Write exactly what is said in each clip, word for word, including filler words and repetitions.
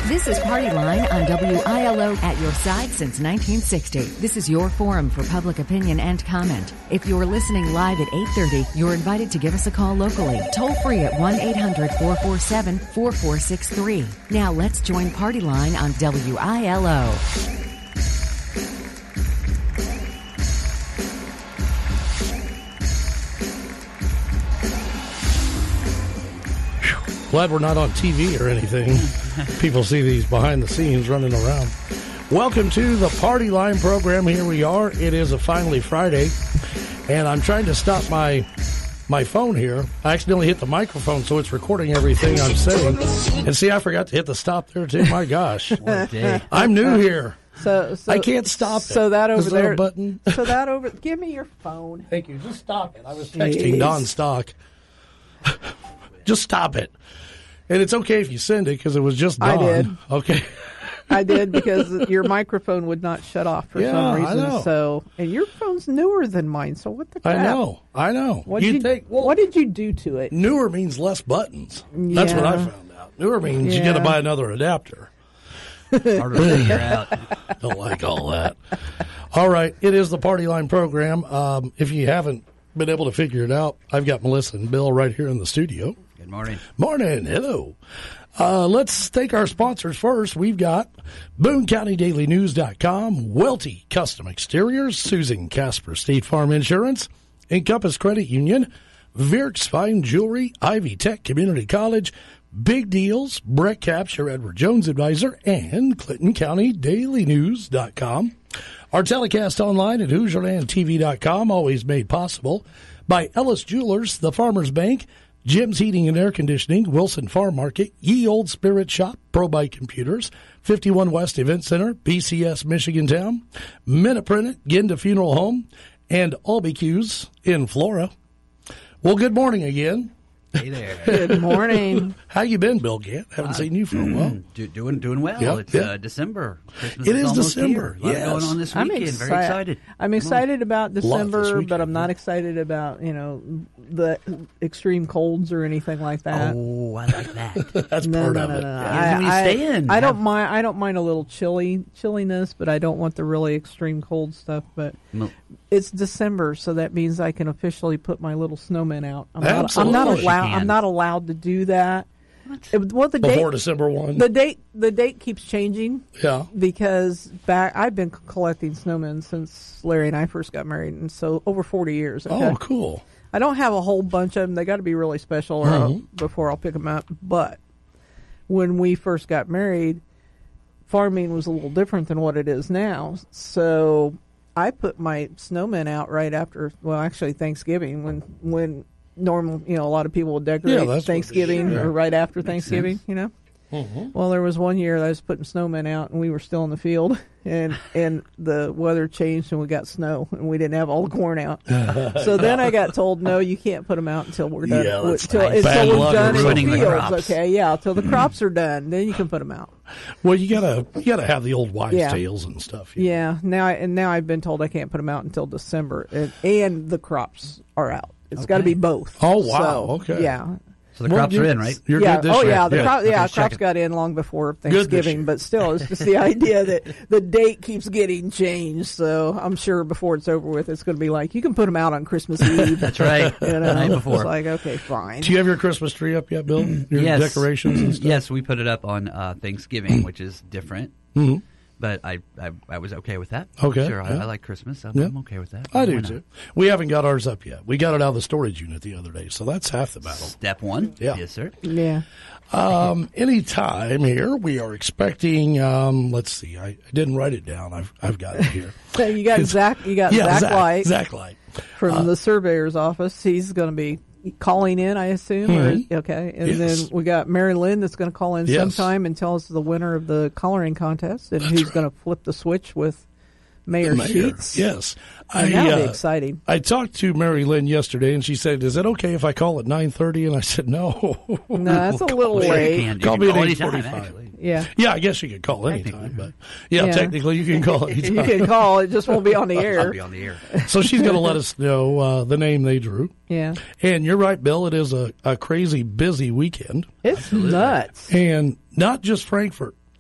This is Party Line on W I L O, at your side since nineteen sixty. This is your forum for public opinion and comment. If you're listening live at eight thirty, you're invited to give us a call locally. Toll free at one eight hundred four four seven four four six three. Now let's join Party Line on W I L O. Glad we're not on T V or anything. People see these behind the scenes running around. Welcome to the Party Line program. Here we are. It is a finally Friday, and I'm trying to stop my my phone here. I accidentally hit the microphone, so it's recording everything I'm saying. And see, I forgot to hit the stop there too. My gosh, I'm new here. So, so I can't stop it. So that over Is there there, a button? So that over. Give me your phone. Thank you. Just stop it. I was texting Don Stock. Just stop it. And it's okay if you send it because it was just Don. I did. Okay. I did because your microphone would not shut off for yeah, some reason. I know. So, and your phone's newer than mine. So what the crap? I know. I know. What did you, think, well, what did you do to it? Newer means less buttons. That's Yeah. what I found out. Newer means Yeah. you got to buy another adapter. Harder to figure out. Don't like all that. All right. It is the Party Line program. Um, if you haven't been able to figure it out, I've got Melissa and Bill right here in the studio. Good morning. Morning. Hello. Uh, let's thank our sponsors first. We've got Boone County Daily News dot com, Welty Custom Exteriors, Susan Casper State Farm Insurance, Encompass Credit Union, Virks Fine Jewelry, Ivy Tech Community College, Big Deals, Brett Capps, your Edward Jones advisor, and Clinton County Daily News dot com. Our telecast online at Hoosier Land T V dot com, always made possible by Ellis Jewelers, the Farmers Bank, Jim's Heating and Air Conditioning, Wilson Farm Market, Ye Old Spirit Shop, ProBite Computers, fifty-one West Event Center, B C S Michigan Town, Minneprint, Ginda Funeral Home, and Albecuse in Flora. Well, good morning again. Hey there. Good morning. How you been, Bill Gant? Haven't uh, seen you for a while. Do, doing doing well. Yep, it's yep. Uh, December. Christmas it is, is almost December. Here. A lot yes. going on this I'm weekend. exci- Very excited. I'm excited about December, weekend, but I'm not yeah. excited about, you know, the extreme colds or anything like that. Oh, I like that. That's no, part no, of no, it. no, no. Yeah. I, I, stay in. I don't Have- mind. I don't mind a little chilly chilliness, but I don't want the really extreme cold stuff. But No. it's December, so that means I can officially put my little snowman out. I'm not, I'm Absolutely. not You allowed. can. I'm not allowed to do that. It, well, the Before date, December first. the date, the date keeps changing. Yeah. Because back, I've been collecting snowmen since Larry and I first got married, and so over forty years. Okay? Oh, cool. I don't have a whole bunch of them. They got to be really special or I'll, before I'll pick them up. But when we first got married, farming was a little different than what it is now. So I put my snowmen out right after, well, actually Thanksgiving, when when normal, you know, a lot of people would decorate Yeah, that's what- Thanksgiving sure. or right after Makes Thanksgiving, sense. you know. Mm-hmm. Well, there was one year that I was putting snowmen out, and we were still in the field, and and the weather changed, and we got snow, and we didn't have all the corn out. So then I got told, no, you can't put them out until we're done. Yeah, that's until nice. Bad until we're luck done in the ruining the fields. crops. Okay, yeah, until the crops are done, then you can put them out. Well, you gotta you gotta have the old wives' Yeah. tales and stuff. you know. Yeah, now I, and now I've been told I can't put them out until December, and, and the crops are out. It's got to be both. Oh, wow, So, okay. Yeah. So the Well, crops you're- are in, right? You're yeah. good this oh year. yeah, the crop, Okay, yeah, just crops checking. got in long before this year. Thanksgiving, but still, it's just the idea that the date keeps getting changed. So I'm sure before it's over with, it's going to be like you can put them out on Christmas Eve. That's right. You know, The night before. It's like okay, fine. Do you have your Christmas tree up yet, Bill? Your Yes. decorations and stuff? Yes, we put it up on uh, Thanksgiving, which is different. Mm-hmm. But I, I I was okay with that. Okay, Sure, I, yeah. I like Christmas. So Yeah. I'm okay with that. I Why do not? too. We haven't got ours up yet. We got it out of the storage unit the other day, so that's half the battle. Step one. Yeah. Yes, sir. Yeah. Um, anytime here, we are expecting. Um, let's see, I, I didn't write it down. I've I've got it here. So you got It's- Zach. You got yeah, Zach, Zach Light Zach Light. from the surveyor's office. He's going to be calling in, I assume. Mhm. Or, okay, and Yes. then we got Mary Lynn that's going to call in Yes. sometime and tell us the winner of the coloring contest and who's right. going to flip the switch with Mayor, Mayor. Sheets. Yes, And I that'll be uh, exciting. I talked to Mary Lynn yesterday, and she said, "Is it okay if I call at nine thirty?" And I said, "No, No, that's a little Well, you late. can, you Call can me at call eight anytime, forty-five. actually. Yeah. Yeah, I guess you could call anytime, but yeah, Yeah. technically you can call anytime. You can call. It just won't be on the I'll air. be on the air. So she's going to let us know uh, the name they drew. Yeah. And you're right, Bill. It is a, a crazy busy weekend, It's nuts. and not just Frankfurt.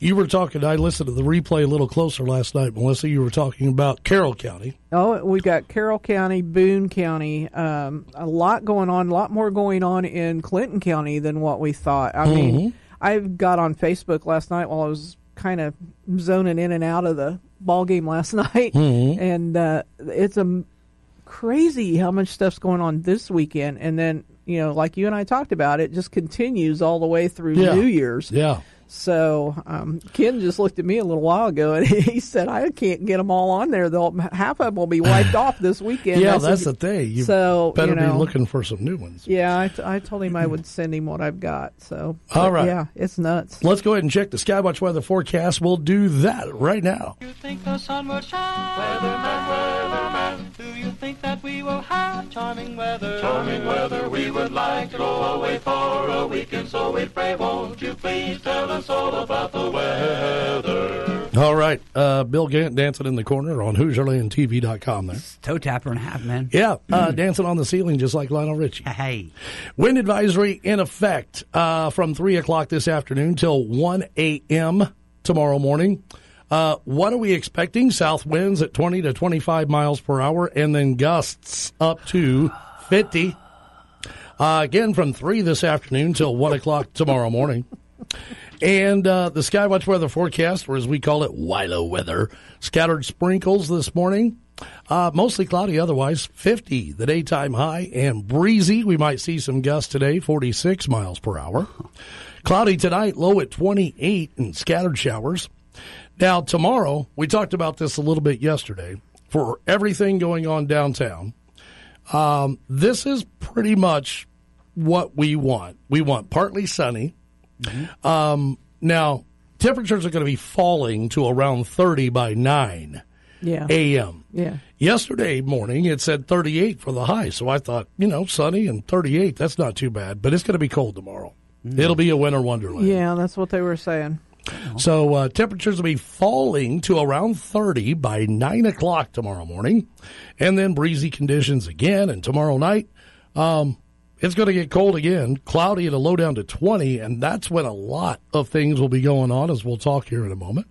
You were talking, I listened to the replay a little closer last night, Melissa. You were talking about Carroll County. Oh, we've got Carroll County, Boone County, um, a lot going on, a lot more going on in Clinton County than what we thought. I mm-hmm. mean, I got on Facebook last night while I was kind of zoning in and out of the ball game last night, mm-hmm. and uh, it's a crazy how much stuff's going on this weekend. And then, you know, like you and I talked about, it just continues all the way through yeah. New Year's. Yeah. So um, Ken just looked at me a little while ago, and he said, I can't get them all on there. They'll, half of them will be wiped off this weekend. Yeah, said, that's the thing. You so, better you know, be looking for some new ones. Yeah, I, t- I told him I would send him what I've got. So, all right. Yeah, it's nuts. Let's go ahead and check the Skywatch weather forecast. We'll do that right now. Do you think the sun will shine? Weatherman, weatherman. Do you think that we will have charming weather? Charming weather. We would like to go away for a weekend, so we pray, won't you please tell us all about the weather. All right. Uh, Bill Gant dancing in the corner on Hoosier Land T V dot com there. Toe tapper and a half, man. Yeah, uh, dancing on the ceiling just like Lionel Richie. Hey. Wind advisory in effect uh, from three o'clock this afternoon till one a.m. tomorrow morning. Uh, what are we expecting? South winds at twenty to twenty-five miles per hour, and then gusts up to fifty. Uh, again, from three this afternoon till one o'clock tomorrow morning. And uh, the Skywatch weather forecast, or as we call it, Wilo weather, scattered sprinkles this morning. Uh, mostly cloudy otherwise, fifty the daytime high, and breezy. We might see some gusts today, forty-six miles per hour. Cloudy tonight, low at twenty-eight, and scattered showers. Now, tomorrow, we talked about this a little bit yesterday, for everything going on downtown. Um, this is pretty much what we want. We want partly sunny. Mm-hmm. Um, now, temperatures are going to be falling to around thirty by nine yeah. a.m. Yeah. Yesterday morning, it said thirty-eight for the high, so I thought, you know, sunny and thirty-eight, that's not too bad, but it's going to be cold tomorrow. Mm-hmm. It'll be a winter wonderland. Yeah, that's what they were saying. So uh, temperatures will be falling to around thirty by nine o'clock tomorrow morning, and then breezy conditions again. And tomorrow night, um, it's going to get cold again, cloudy at a low down to twenty, and that's when a lot of things will be going on, as we'll talk here in a moment.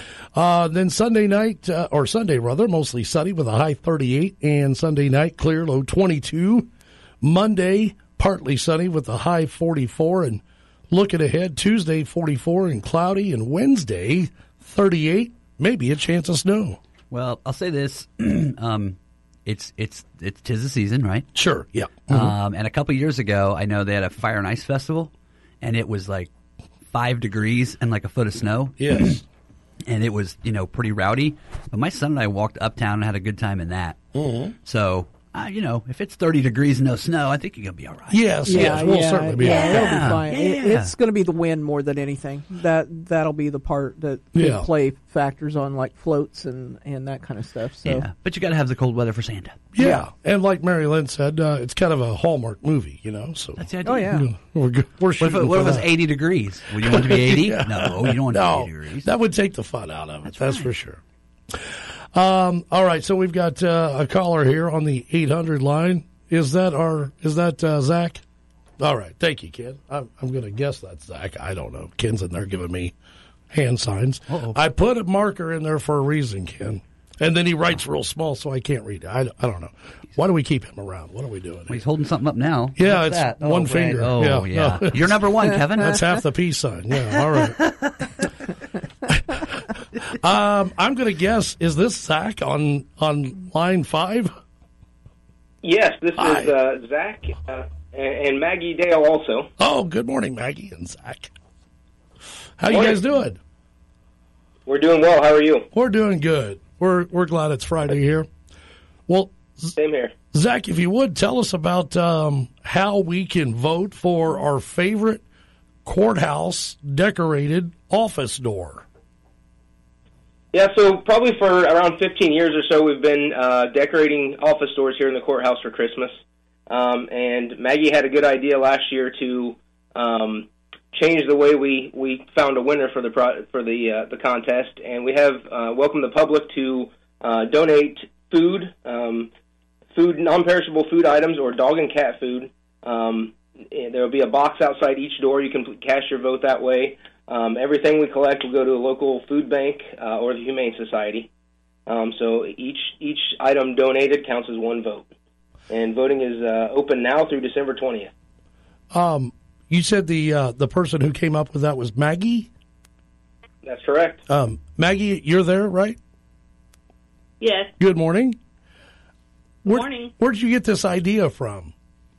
Uh, then Sunday night, uh, or Sunday rather, mostly sunny with a high thirty-eight, and Sunday night clear, low twenty-two. Monday, partly sunny with a high forty-four, and looking ahead, Tuesday, forty-four and cloudy, and Wednesday, thirty-eight, maybe a chance of snow. Well, I'll say this. um, it's it's it's tis the season, right? Sure, yeah. Mm-hmm. Um, and a couple years ago, I know they had a fire and ice festival, and it was like five degrees and like a foot of snow. Yes. And it was, you know, pretty rowdy. But my son and I walked uptown and had a good time in that. Mm-hmm. So, uh, you know, if it's thirty degrees and no snow, I think you're going to be all right. Yes, yeah, yes, we'll yeah, certainly be yeah, all right. it'll be fine. Yeah. It, it's going to be the wind more than anything. That that'll be the part that could Yeah. play factors on like floats and, and that kind of stuff. So Yeah, but you got to have the cold weather for Santa. Yeah. Yeah. And like Mary Lynn said, uh, it's kind of a Hallmark movie, you know. So That's the idea. oh yeah, you know, we're good. We're What if, shooting it, what for if it was that. eighty degrees? Would you want it to be eighty? Yeah. No, you don't want it to No, be eighty degrees. that would take the fun out of it. That's, That's for right. sure. Um, all right, so we've got uh, a caller here on the eight hundred line. Is that our? Is that uh, Zach? All right, thank you, Ken. I'm, I'm going to guess that's Zach. I don't know. Ken's in there giving me hand signs. Uh-oh. I put a marker in there for a reason, Ken. And then he writes real small, so I can't read it. I, I don't know. Why do we keep him around? What are we doing? Well, he's holding something up now. Yeah, What's it's that? one right. finger. Oh, Yeah, yeah. no. You're number one, Kevin. That's half the peace sign. Yeah, all right. um, I'm going to guess, is this Zach on on line five? Yes, this Hi. is uh, Zach uh, and and Maggie Dale also. Oh, good morning, Maggie and Zach. How you Morning. guys doing? We're doing well. How are you? We're doing good. We're we're glad it's Friday here. Well, Same here. Zach, if you would, tell us about um, how we can vote for our favorite courthouse decorated office door. Yeah, so probably for around fifteen years or so, we've been uh, decorating office doors here in the courthouse for Christmas. Um, and Maggie had a good idea last year to um, change the way we, we found a winner for the pro- for the uh, the contest. And we have uh, welcomed the public to uh, donate food, um, food non-perishable food items, or dog and cat food. Um, there will be a box outside each door. You can cast your vote that way. Um, everything we collect will go to a local food bank uh, or the Humane Society. Um, so each each item donated counts as one vote. And voting is uh, open now through December twentieth. Um, you said the uh, the person who came up with that was Maggie? That's correct. Um, Maggie, you're there, right? Yes. Good morning. Good Where, morning. Where did you get this idea from?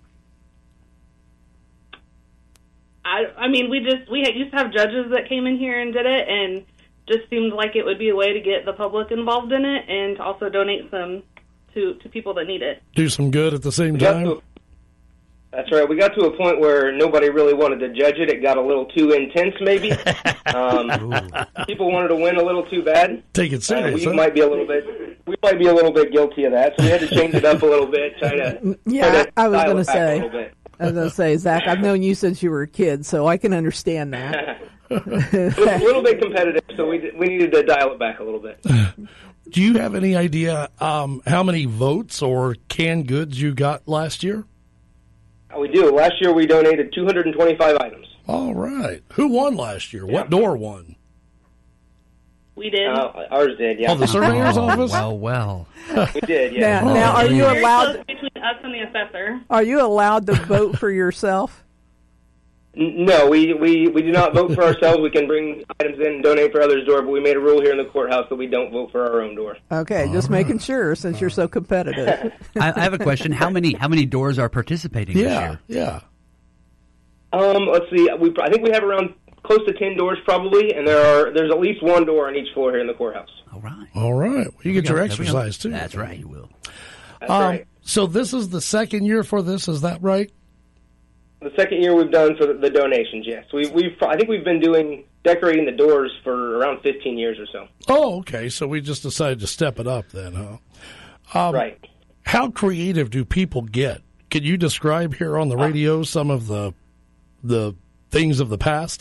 I, I mean, we just we had, used to have judges that came in here and did it, and just seemed like it would be a way to get the public involved in it and to also donate some to, to people that need it. Do some good at the same We got time? to- That's right. We got to a point where nobody really wanted to judge it. It got a little too intense, maybe. Um, people wanted to win a little too bad. Take it Uh, serious, we huh? might be a little bit. We might be a little bit guilty of that, so we had to change it up a little bit. Try to. Yeah, try to I was dial gonna it back say. a little bit. I was going to say, Zach, I've known you since you were a kid, so I can understand that. It was a little bit competitive, so we we needed to dial it back a little bit. Do you have any idea um, how many votes or canned goods you got last year? Uh, We do. Last year we donated two hundred twenty-five items. All right. Who won last year? What door won? We did. Uh, ours did, yeah. Oh, the surveyor's Oh, office? well, well. We did, yeah. Now, now, are you Very allowed? close between us and the assessor. Are you allowed to vote for yourself? N- No, we, we, we do not vote for ourselves. We can bring items in and donate for others' door, but we made a rule here in the courthouse that we don't vote for our own door. Okay, just making sure since you're so competitive. I, I have a question. How many how many doors are participating this Yeah, year? yeah. Um, let's see. We I think we have around close to ten doors probably, and there are there's at least one door on each floor here in the courthouse. All right. All right. Well, you get your There we go. exercise, too. That's right, you will. That's Um, right. So this is the second year for this, is that right? The second year we've done for the, the donations, yes. We, we've I think we've been doing decorating the doors for around fifteen years or so. Oh, okay. So we just decided to step it up then, huh? Um, Right. How creative do people get? Can you describe here on the radio some of the the things of the past?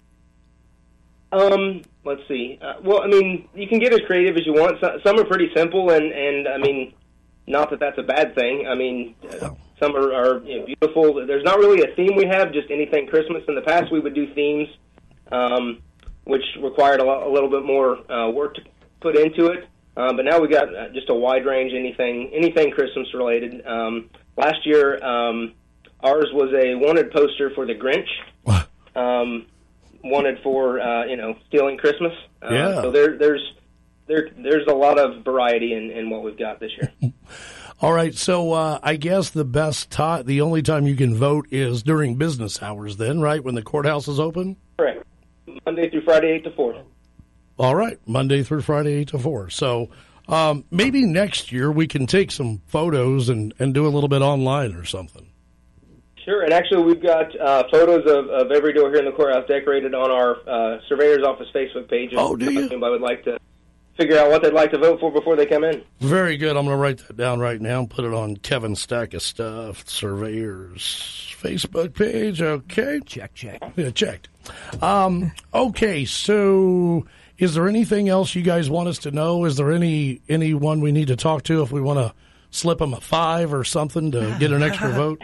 Um, let's see. Uh, well, I mean, you can get as creative as you want. So, some are pretty simple, and, and I mean, not that that's a bad thing. I mean, uh, some are, are you know, beautiful. There's not really a theme we have, just anything Christmas. In the past, we would do themes, um, which required a, lo- a little bit more uh, work to put into it. Uh, but now we got uh, just a wide range, anything anything Christmas related. Um, last year, um, ours was a wanted poster for the Grinch. Um, wanted for uh, you know stealing Christmas. Uh, Yeah. So there there's there there's a lot of variety in, in what we've got this year. All right. So uh, I guess the best time, the only time you can vote is during business hours then, right? When the courthouse is open? Correct. Monday through Friday, eight to four. All right. Monday through Friday, eight to four. So um, maybe next year we can take some photos and, and do a little bit online or something. Sure, and actually we've got uh, photos of, of every door here in the courthouse decorated on our uh, Surveyor's Office Facebook page. If Oh, do you? anybody would like to figure out what they'd like to vote for before they come in. Very good. I'm going to write that down right now and put it on Kevin's Stack of Stuff, Surveyor's Facebook page. Okay. Check, check. Yeah, checked. Um, okay, so is there anything else you guys want us to know? Is there any anyone we need to talk to if we want to slip them a five or something to get an extra vote?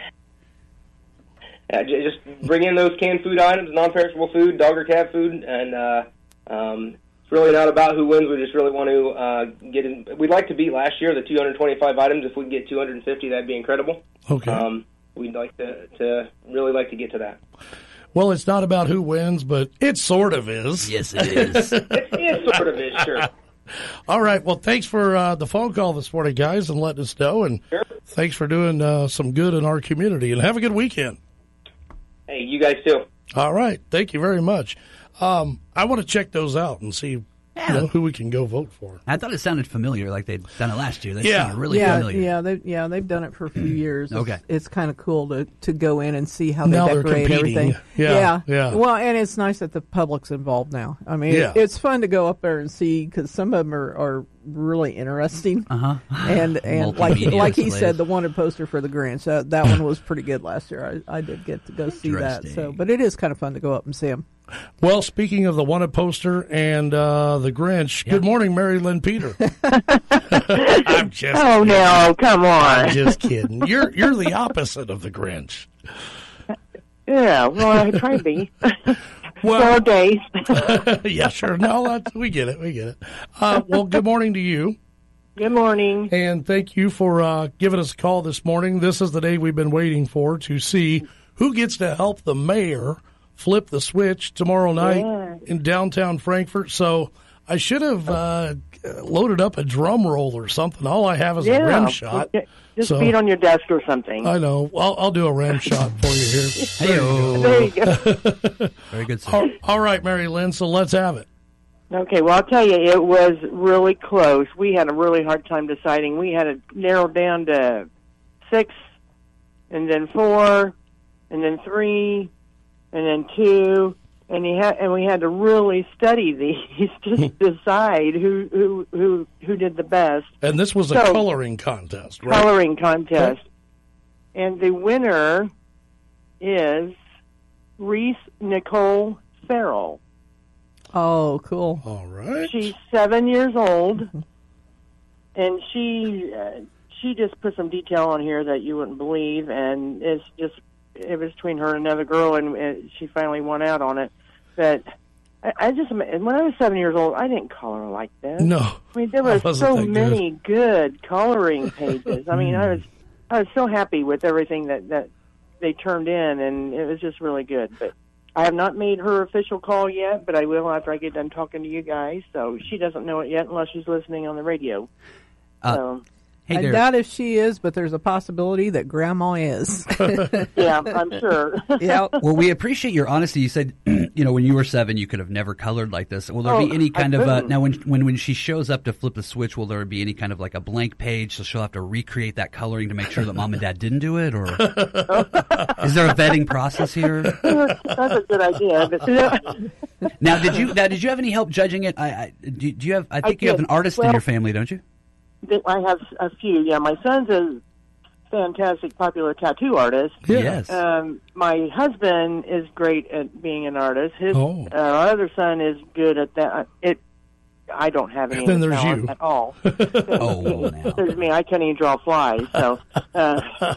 Uh, j- just bring in those canned food items, non-perishable food, dog or cat food, and uh, um, it's really not about who wins. We just really want to uh, get in. We'd like to beat last year, the two hundred twenty-five items. If we could get two hundred fifty, that'd be incredible. Okay. Um, we'd like to, to really like to get to that. Well, it's not about who wins, but it sort of is. Yes, it is. It, it sort of is, sure. All right. Well, thanks for uh, the phone call this morning, guys, and letting us know. And Sure. thanks for doing uh, some good in our community. And have a good weekend. Hey, you guys too. All right. Thank you very much. Um, I want to check those out and see Yeah. you know, who we can go vote for. I thought it sounded familiar, like they'd done it last year. They Yeah. sounded really yeah, familiar. yeah, they yeah they've done it for a few years. It's, Okay. it's kind of cool to, to go in and see how they Now they're decorate competing. everything. Yeah, yeah. Well, and it's nice that the public's involved now. I mean, Yeah. it's fun to go up there and see because some of them are, are really interesting. Uh-huh. And and like Multimedia like he displays. said, the wanted poster for the Grinch that that one was pretty good last year. I, I did get to go see that. So, Interesting. but it is kind of fun to go up and see them. Well, speaking of the wanted poster and uh, the Grinch, good morning, Mary Lynn Peter. I'm just Oh no, come I'm on. just kidding. You're you're the opposite of the Grinch. Yeah, well, I try to be. Well, days. Yeah, sure. No, that's, we get it. We get it. Uh, well, good morning to you. Good morning. And thank you for uh, giving us a call this morning. This is the day we've been waiting for to see who gets to help the mayor flip the switch tomorrow night Yeah. in downtown Frankfort. So I should have uh, loaded up a drum roll or something. All I have is Yeah. a rim shot. Just So- beat on your desk or something. I know. I'll, I'll do a rim shot for you here. Hey-o. There you go. Very good, sir. All, all right, Mary Lynn, so let's have it. Okay, well, I'll tell you, it was really close. We had a really hard time deciding. We had it narrowed down to six, and then four, and then three, and then two, and he had, and we had to really study these to decide who who who who did the best. And this was a So- coloring contest, right? Coloring contest, and the winner is Reese Nicole Farrell. Oh, cool. All right. She's seven years old, and she uh, she just put some detail on here that you wouldn't believe, and it's just it was between her and another girl, and uh, she finally won out on it. But I, I just and when I was seven years old, I didn't color like this. No. I mean there I was wasn't so that good. many good coloring pages. I mean I was I was so happy with everything that that they turned in, and it was just really good. But I have not made her official call yet, but I will after I get done talking to you guys. So she doesn't know it yet unless she's listening on the radio. Uh, So, Hey I there. doubt if she is, but there's a possibility that Grandma is. yeah, I'm sure. Yeah. Well, we appreciate your honesty. You said, you know, when you were seven, you could have never colored like this. Will there Oh, be any I kind of uh, couldn't. now when when when she shows up to flip the switch? Will there be any kind of like a blank page, so she'll have to recreate that coloring to make sure that mom and dad didn't do it, or is there a vetting process here? That's a good idea. But, Now, did you now did you have any help judging it? I, I do, do you have? I think you have did. an artist in Well- your family, don't you? I have a few. Yeah, my son's a fantastic, popular tattoo artist. Yeah. Yes. Um, my husband is great at being an artist. His Oh. uh, our other son is good at that. It. I don't have any Then of the there's talent you. at all. Oh, now. There's me. I can't even draw flies. So, uh,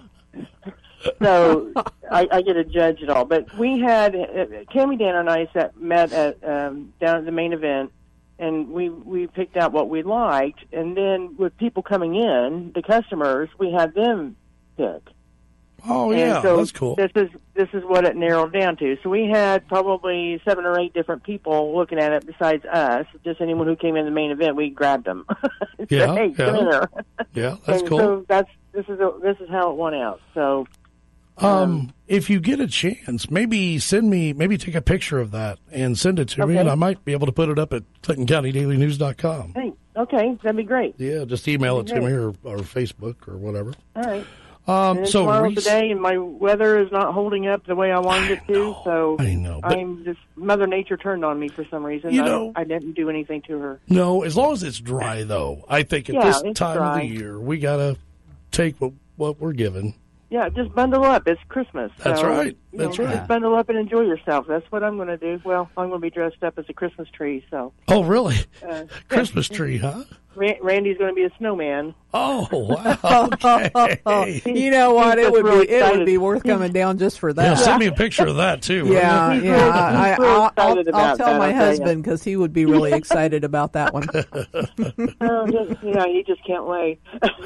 so I, I get to judge it all. But we had uh, Tammy, Dan, and I sat, met at um, down at the main event, and we we picked out what we liked, and then with people coming in, the customers, we had them pick. Oh, And yeah. so That's cool. This is this is what it narrowed down to. So we had probably seven or eight different people looking at it besides us. Just anyone who came in the main event, we grabbed them. Said, Yeah, hey, come yeah. in here. Yeah, that's and cool. So that's this is a, this is how it went out. So Um, if you get a chance, maybe send me, maybe take a picture of that and send it to me, Okay. and I might be able to put it up at Clinton County Daily News dot com. hey, okay, that'd be great. Yeah, just email it to Okay. me or, or Facebook or whatever. All right. Um, And so tomorrow's Reese, the day, and my weather is not holding up the way I wanted it to. So I know, but- I'm just Mother Nature turned on me for some reason. You I, know- I didn't do anything to her. no, as long as it's dry, though, I think at Yeah, this it's time dry. of the year, we got to take what, what we're given. Yeah, just bundle up. It's Christmas. That's so, right. you That's know, right. Just bundle up and enjoy yourself. That's what I'm going to do. Well, I'm going to be dressed up as a Christmas tree. So Oh, really? uh, Christmas tree, huh? Ra- Randy's going to be a snowman. Oh, wow. Okay. You know what? He's It would really be it would excited. be worth coming down just for Yeah, that. send me a picture of that, too. will Yeah, He's yeah. really- I, he's really I'll, I'll, excited I'll about tell that, my I'll tell ya. husband because he would be really excited about that one. Oh, just, you know, he just can't wait.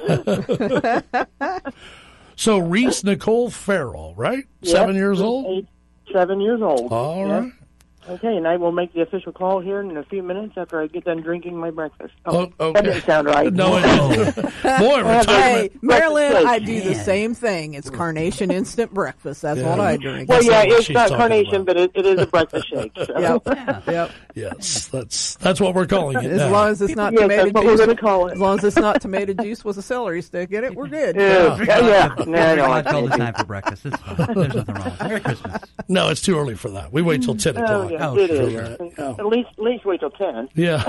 So Reese Nicole Farrell, right? Seven Yep, years he's old? Eight, seven years old. All Yep. right. Okay, and I will make the official call here in a few minutes after I get done drinking my breakfast. Oh, okay. That didn't sound right. No, it didn't. Boy, Hey, retirement. Marilyn, breakfast I shake. do the same thing. It's Carnation Instant Breakfast. That's Yeah. what I drink. Well, That's yeah, not what it's she's not talking carnation, about. but it, it is a breakfast shake. So. Yep. Yep. Yes, that's that's what we're calling it As now. long as it's not Yes, tomato that's what we're juice. going to call it. As long as it's not tomato juice with a celery stick in it, we're good. Yeah, yeah. yeah. No, I don't I'd like call the that. time for breakfast. It's fine. There's nothing wrong. Merry Christmas. No, it's too early for that. We wait till ten Oh, o'clock. yeah, Oh, it sure. is. Right. Oh. At least, at least wait till ten. Yeah.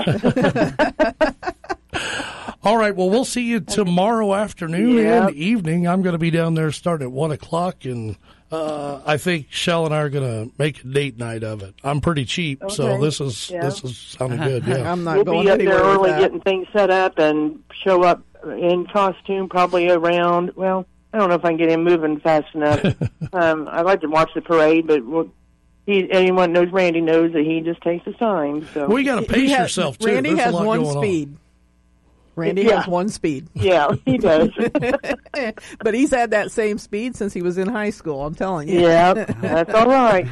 All right. Well, we'll see you tomorrow afternoon Yep. and evening. I'm going to be down there starting at one o'clock, and uh, I think Shell and I are going to make a date night of it. I'm pretty cheap, so Okay. this is Yeah. this is sounding good. Yeah. I'm not We'll going be up anywhere there with early that. getting things set up and show up in costume probably around, well, I don't know if I can get him moving fast enough. um, I'd like to watch the parade, but we'll, he, anyone knows Randy knows that he just takes his time. So well, you got to pace has, yourself too. Randy There's has a lot one going speed. On. Randy Yeah. has one speed. Yeah, he does. But he's had that same speed since he was in high school, I'm telling you. Yeah, that's all right.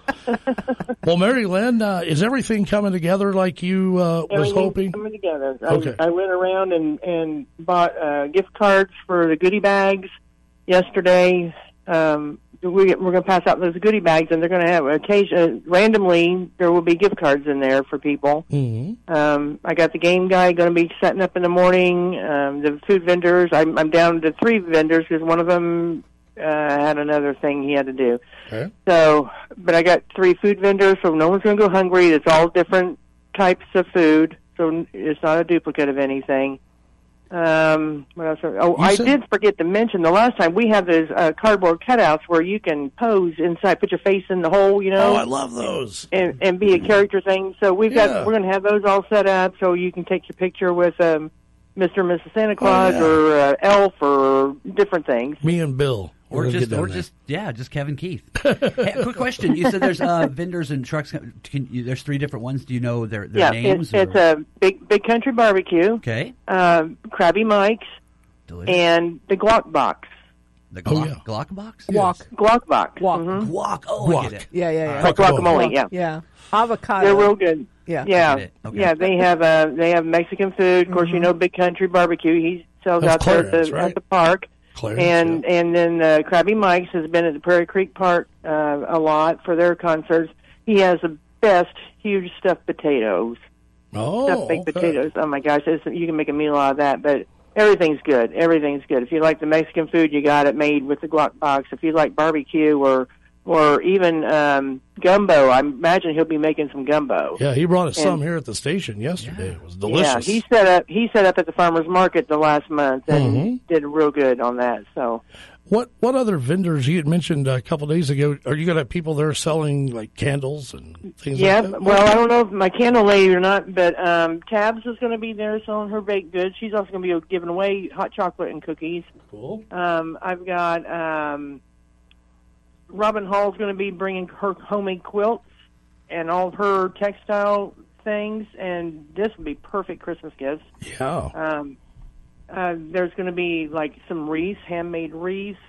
Well, Mary Lynn, uh, is everything coming together like you uh, was Everything's hoping? coming together. Okay. I, I went around and, and bought uh, gift cards for the goodie bags yesterday. Um, we, we're going to pass out those goodie bags, and they're going to have occasion randomly there will be gift cards in there for people. Mm-hmm. Um, I got the game guy going to be setting up in the morning. Um, the food vendors, I'm, I'm down to three vendors because one of them uh, had another thing he had to do. Okay. So, but I got three food vendors, so no one's going to go hungry. It's all different types of food, so it's not a duplicate of anything. Um, what else? Oh, You I said- did forget to mention the last time we have those uh, cardboard cutouts where you can pose inside, put your face in the hole, you know. Oh, I love those. And, and be a character thing. So we've got Yeah. we're going to have those all set up so you can take your picture with um, Mister and Missus Santa Claus yeah. or uh, Elf or different things. Me and Bill. We're Or gonna just, get down or there. just, yeah, just Kevin Keith. Hey, quick question: you said there's uh, vendors and trucks. Can you, there's three different ones. Do you know their, their Yeah, names? it's, it's or- a big big country barbecue, okay, uh, Krabby Mike's, delicious. and the Glock Box. The Oh, Glock, yeah. Glock box. Walk. Glock Box. Walk. Mhm. Guac. Oh, Guac. I get it. Yeah, yeah, yeah. Like guacamole. Yeah, Yeah. Avocado. they're real good. Yeah. Yeah, Get it. Okay. yeah. They have uh, they have Mexican food. Of course, you know Big Country Barbecue. He sells That's out there at Clarence, the right? at the park. Clarence, and yeah. and then uh, Krabby Mike's has been at the Prairie Creek Park uh, a lot for their concerts. He has the best huge stuffed potatoes, Oh, stuffed baked okay. potatoes. Oh my gosh, it's, you can make a meal out of that. But everything's good. Everything's good. If you like the Mexican food, you got it made with the Glock Box. If you like barbecue or or even um, gumbo, I imagine he'll be making some gumbo. Yeah, he brought us And- some here at the station yesterday. It was Yeah, delicious. he set up. He set up at the farmers market the last month and Mhm. did real good on that. So. What what other vendors you had mentioned a couple of days ago? Are you going to have people there selling like candles and things Yeah, like that? well, I don't know if my candle lady or not, but um, Tabs is going to be there selling her baked goods. She's also going to be giving away hot chocolate and cookies. Cool. Um, I've got um, Robin Hall's going to be bringing her homemade quilts and all of her textile things, and this would be perfect Christmas gifts. Yeah. Um, uh, there's going to be like some wreaths, handmade wreaths,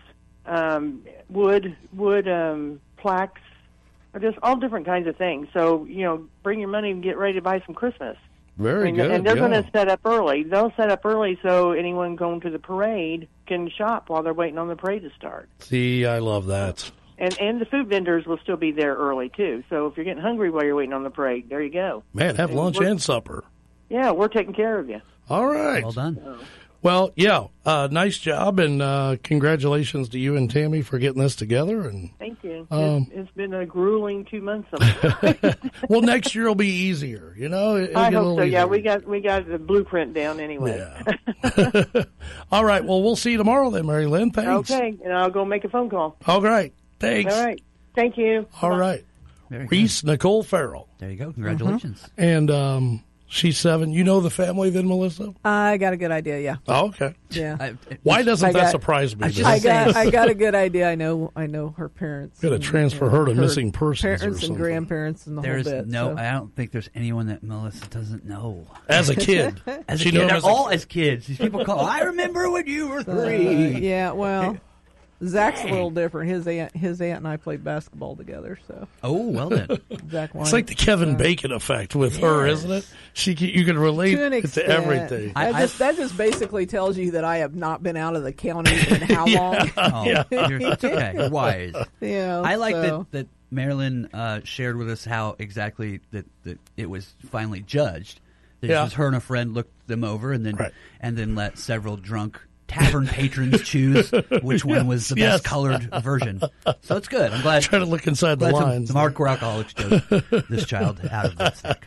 um, wood wood um, plaques, or just all different kinds of things. So you know, bring your money and get ready to buy some Christmas. Very and, good. and they're yeah. going to set up early. They'll set up early so anyone going to the parade can shop while they're waiting on the parade to start. See, I love that. And and the food vendors will still be there early too. So if you're getting hungry while you're waiting on the parade, there you go. Man, have And lunch we're- and supper. Yeah, we're taking care of you. All right. Well done. Well, yeah, uh, nice job, and uh, congratulations to you and Tammy for getting this together. And Thank you. Um, it's, it's been a grueling two months. Sometimes. well, next year will be easier. You know, It'll I get a hope little so. Yeah, easier. we got we got the blueprint down anyway. Yeah. All right. Well, we'll see you tomorrow then, Mary Lynn. Thanks. Okay, and I'll go make a phone call. All right. Thanks. All right. Thank you. All right. Very good. Reese Nicole Farrell. There you go. Congratulations. And um, she's seven. You know the family then, Melissa? I got a good idea, yeah. Oh, okay. Yeah. I, Why doesn't I that got- surprise me? I just- then? I got saying. I got a good idea. I know I know her parents. Gotta and, transfer you know, her to missing persons or Parents and something. grandparents and the there's whole bit. no. so. I don't think there's anyone that Melissa doesn't know. As a kid. As She a knew kid, him they're as a all kid. as kids. These people call. I remember when you were Uh, three. yeah, well, Zach's a little different. His aunt, his aunt and I played basketball together, so Oh well then. Zach. It's like the Kevin Bacon effect with her, isn't it? She can, you can relate to an it extent. to everything. I- That just, that just basically tells you that I have not been out of the county in how long. Oh, Yeah. you're, it's okay. You're wise. You know, I like so. that that Marilyn uh, shared with us how exactly that, that it was finally judged. That Yeah. just her and a friend looked them over, and then Right. and then let several drunk tavern patrons choose which one was the Yes. best colored version. So it's good. I'm glad. Try to look inside the glad some, lines. some hardcore alcoholics chose this child out of that stack.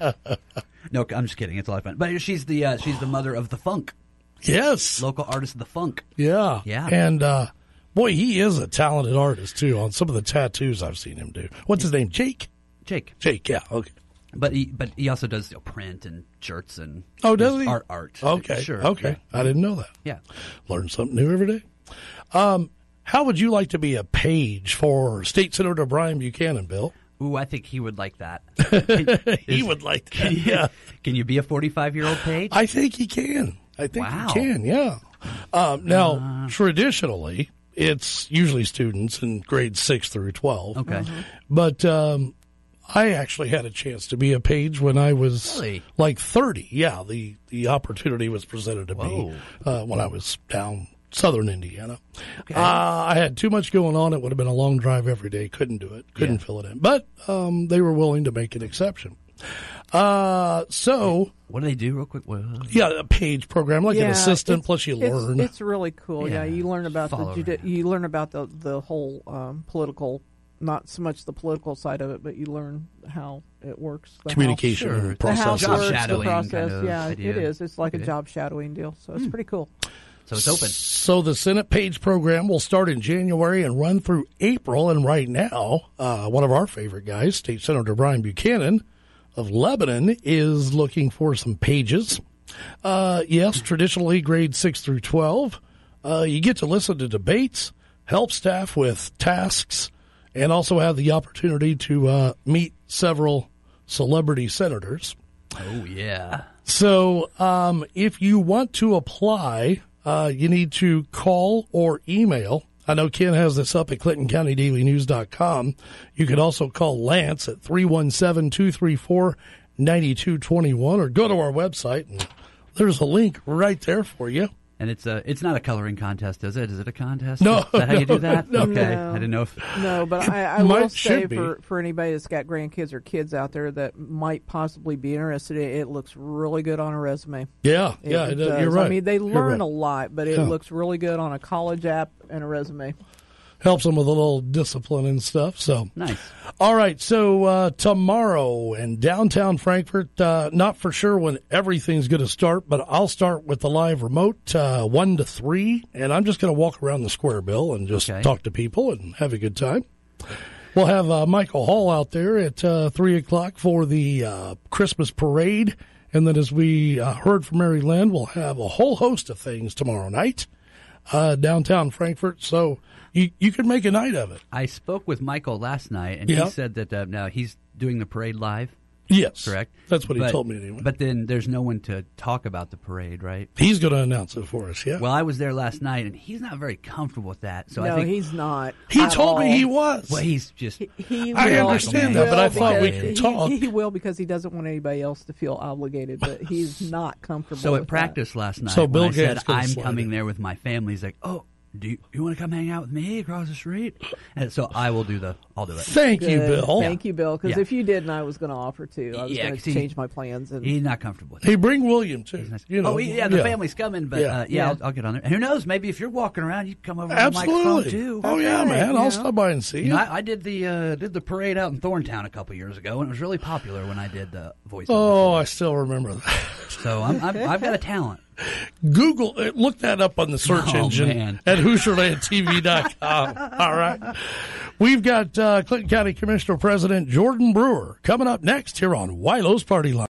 No, I'm just kidding. It's a lot of fun. But she's the uh, she's the mother of the funk, Yes. local artist of the funk. Yeah. Yeah. And uh, boy, he is a talented artist too. On some of the tattoos I've seen him do. What's his name? Jake. Jake. Jake. Yeah. Okay. But he but he also does you know, print and shirts and Oh, does he? art art. Okay. Sure. Okay. I didn't know that. Yeah. Learn something new every day. Um, how would you like to be a page for State Senator Brian Buchanan, Bill? Ooh, I think he would like that. Can, he is, would like that. Can you, Yeah, can you be a forty-five-year-old Paige? I think he can. I think Wow. he can. Yeah. Um, now, Uh. traditionally, it's usually students in grades six through twelve. Okay. But um, I actually had a chance to be a Page when I was Really? like thirty. Yeah, the, the opportunity was presented to me uh, when I was down southern Indiana. Okay. Uh, I had too much going on. It would have been a long drive every day. Couldn't do it. Couldn't Yeah. fill it in. But um, they were willing to make an exception. Uh, so, What do they do, real quick? What, yeah, a Page program, like an Yeah, assistant, it's- plus you it's, learn. It's really cool. Yeah, Yeah, you learn about the follow judi- her. you learn about the the whole um, political, not so much the political side of it, but you learn how it works. The Communication Sure. and The How, the house process. Job works, the shadowing kind process. of yeah, idea. it is. It's like Okay. a job shadowing deal. So it's pretty cool. So it's open. So the Senate Page program will start in January and run through April. And right now, uh, one of our favorite guys, State Senator Brian Buchanan of Lebanon, is looking for some pages. Uh, yes, traditionally grades six through twelve. Uh, you get to listen to debates, help staff with tasks, and also have the opportunity to uh, meet several celebrity senators. Oh, yeah. So um, if you want to apply, uh, you need to call or email. I know Ken has this up at Clinton County Daily News dot com. You can also call Lance at three one seven, two three four, nine two two one or go to our website, and there's a link right there for you. And it's a, it's not a coloring contest, is it? Is it a contest? No, Is that how you no, do that? no. Okay. No. I didn't know if... No, but I, I Might- will say should be. for, for anybody that's got grandkids or kids out there that might possibly be interested, it, it looks really good on a resume. Yeah, It, yeah, it it- does. you're right. I mean, they You're learn right. a lot, but it Yeah. looks really good on a college app and a resume. Helps them with a little discipline and stuff. So Nice. All right, so uh, tomorrow in downtown Frankfort, uh, not for sure when everything's going to start, but I'll start with the live remote, uh, one to three, and I'm just going to walk around the square, Bill, and just Okay. talk to people and have a good time. We'll have uh, Michael Hall out there at uh, three o'clock for the uh, Christmas parade, and then as we uh, heard from Mary Lynn, we'll have a whole host of things tomorrow night uh, downtown Frankfort, so you, you could make a night of it. I spoke with Michael last night, and Yeah. he said that uh, now he's doing the parade live, Yes. correct? That's what he But- told me anyway. But then there's no one to talk about the parade, right? He's going to announce it for us, yeah. Well, I was there last night, and he's not very comfortable with that. So I no, think he's not. he at told me all. he was. well, he's just He, he I will- understand he that, but I will thought we because could he- talk. He, will because he doesn't want anybody else to feel obligated, but he's not comfortable. so with at practice last night. So when Bill I said Gates gonna I'm slide coming in. there with my family, he's like, "Oh, do you, you want to come hang out with me across the street?" And so I will do the. I'll do it. Thank that. you, Good. Bill. Thank you, Bill. Because Yeah. if you didn't, I was going to offer to. I was Yeah, going 'cause to he- change my plans. And He's not comfortable with it. Hey, bring William too. He's nice. You know, oh, yeah, the family's coming, but Yeah. yeah, uh, yeah, Yeah. I'll, I'll get on there. And who knows? Maybe if you're walking around, you can come over to the microphone Absolutely. too. Oh yeah, right, man. you I'll know. stop by and see you. You know, I, I did the uh, did the parade out in Thorntown a couple years ago, and it was really popular when I did the voiceover. oh, for I it. still remember that. So I'm, I'm, I've got a talent. Google, uh, look that up on the search Oh, engine man. at Hoosier Land T V dot com. All right. We've got uh, Clinton County Commissioner President Jordan Brewer coming up next here on Wilo's Party Line.